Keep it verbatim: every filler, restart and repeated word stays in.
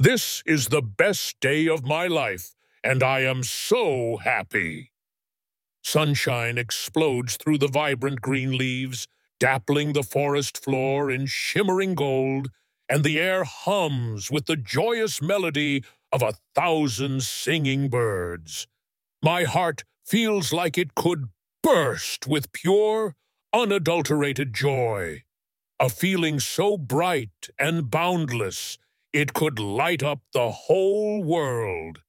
This is the best day of my life, and I am so happy. Sunshine explodes through the vibrant green leaves, dappling the forest floor in shimmering gold, and the air hums with the joyous melody of a thousand singing birds. My heart feels like it could burst with pure, unadulterated joy, a feeling so bright and boundless it could light up the whole world.